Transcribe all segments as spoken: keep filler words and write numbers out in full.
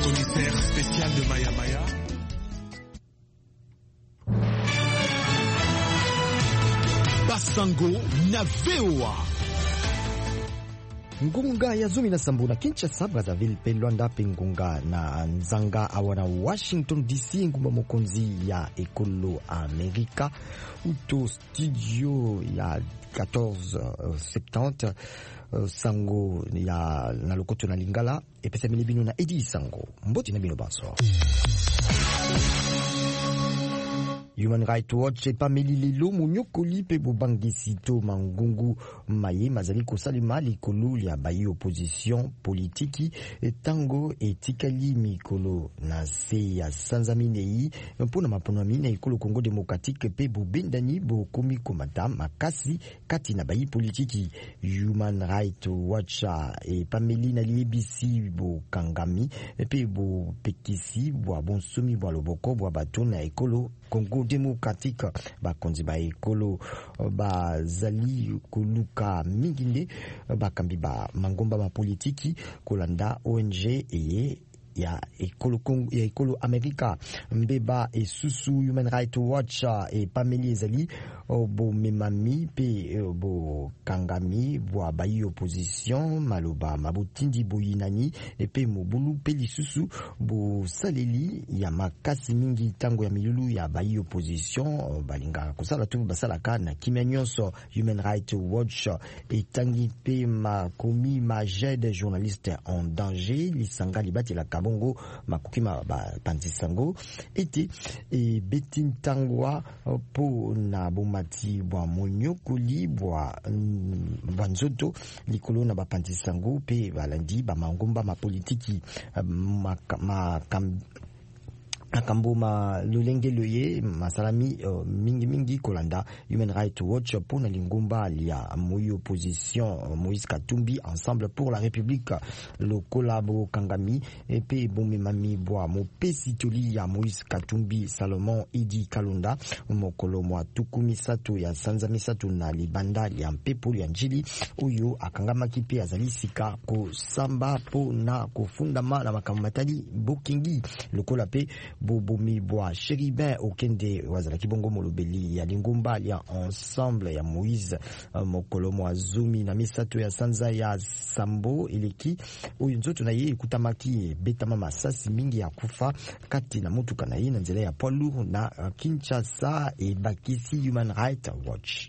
commissaire spécial de Maya Maya. Basango na V O A. Ngunga ya zumi na sambu na Kinshasa, Brazzaville pe Luanda pe ngunga na nzanga awana Washington D C ngumba mokonzi ya ekolo Amerika uto studio ya quatorze septante uh, sango ya na lokoto na lingala epesa milibino na Edi Sango mboti na bino baso. Human Rights Watch epameli lelo monyokoli pe bobangisi to mangungu maye mazali kosalima likolo ya bayi opposition politiki tango etikali mikolo na se ya sanzaminei mpona maponami na ekolo Congo Démocratique pe bobendani bokomi komata makasi kati na bayi politiki. Human Rights Watch epameli na liebisi bokangami pe bopekisi bwa bonsomi bwa loboko bwa bato na ekolo Congo Démocratique bakonzi ba ekolo bazali koluka minginde bakambi ba mangomba ma politiki kolanda O N G eye ya ekolo Congo ya ekolo Amerika mbeba esusu. Human Rights Watch e pameli ezali bo memami pe bo kangami bo bayi opposition maloba mabutindi boyinani e pe mobulu pe lisusu bo saleli ya makasi mingi tango ya milulu ya bayi opposition balinga kosala tu basala kana kimya nyonso. Human Rights Watch etangi pe makomi majede journaliste en danger lisanga libati la Bongo makukima ba panzisango ete e betintangwa po na bomati bwa monyokoli bwa banzoto likolo na ba panzisango pe balandi ba mangomba ma politiki ma, ma kam, akamboma lolenge loye masalami uh, mingi mingi kolanda Human Rights Watch pour na lingumba lia moyo opposition uh, Moïse Katumbi Ensemble pour la République le collabo kangami et pe bombe mami boa mo pesitoli ya Moïse Katumbi Salomon Idi Kalonda mokolo mwa tukumi sato ya sanza misato na libanda ya mpepo ya njili oyo akangama kipe azali sika ko samba po na kofundama na makamatali bokingi lokola pe bobomi bwa Chéribin okende wazala kibongo molobeli ya lingumba ya Ensemble ya Moïse mokolo mwa zumi na misato ya sanza ya sambo eleki oyo nzoto na ye ekutamaki betama masasi mingi ya kufa kati na mutuka na ye na nzela ya poids lourd na Kinshasa e bakisi Human Rights Watch.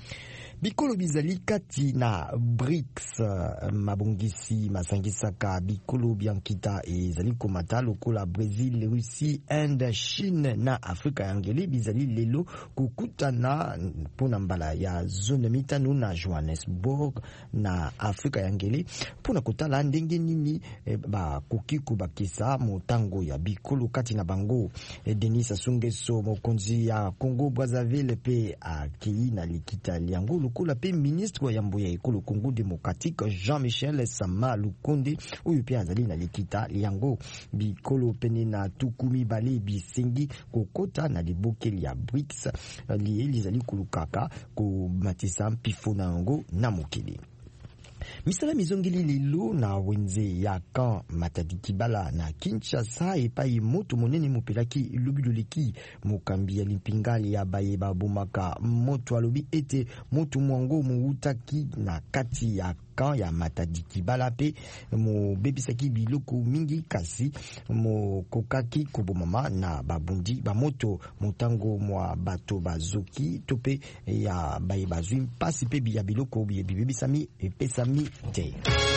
Bikolo bizali kati na B R I C S mabongisi masangisaka bikolo biankita ezali komata lokola Brésil, Russie, Inde, Chine na Afrika ya ngele bizali lelo kukutana pona mbala ya zone mitano na Johannesburg na Afrika ya ngele pona kutala ndenge nini e, ba kukiku bakisa motango ya bikolo kati na bango. E, Denis Sassou Nguesso mokonzi ya Congo Brazzaville pe akei na likita liango lokola pe ministre ya mboya ekolo Congo Démocratique Jean-Michel Sama Lukonde oyo pe azali na likita liango bikolo pene na tukumi bale bisengi kokota na libokeli ya B R I C S liye lizali kulukaka ko matisa mpifo na yango na mokili. Misala mizongili lilo na wenze ya kan Matadi Kibala na Kinshasa epai moto monene mopelaki lobidoleki mokambi ya limpingali ya baye babomaka moto alobi ete moto mwango muutaki na kati ya kan ya Matadi Kibala pe mo bebisaki biloko mingi kasi mo kokaki kobomama na babundi ba moto motango mwa bato bazoki tope ya baye bazwi mpasi pe ya biloko bibebisami epesami te.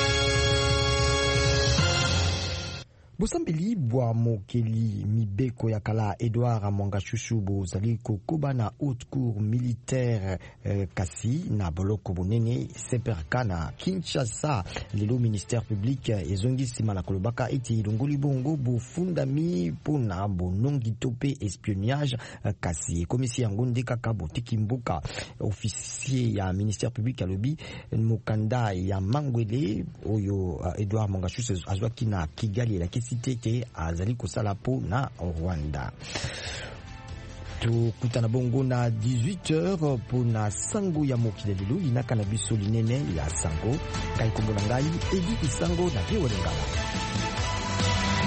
Bosambeli bwa mokeli mibeko ya kala Edouard Mwangashushu bozali kokoba na haute cour militaire eh, kasi na boloko bonene seperka na Kinshasa lelo ministère public ezongi sima na kolobaka eti ilongoli bongo bofundami pona bonongi tope espionnage eh, kasi komisi yango ndeka kabotiki mboka officier ya ministère public alobi mokanda ya Mangwele oyo uh, Edouard Mwangashushu azwaki na Kigali la Tete azali kosala po na Rwanda. Tukutana bongo na dix-huit heures po na sango ya mokili lelo linaka na biso linene ya sango kai kombo na ngai Edi Isango na Vio Lengala.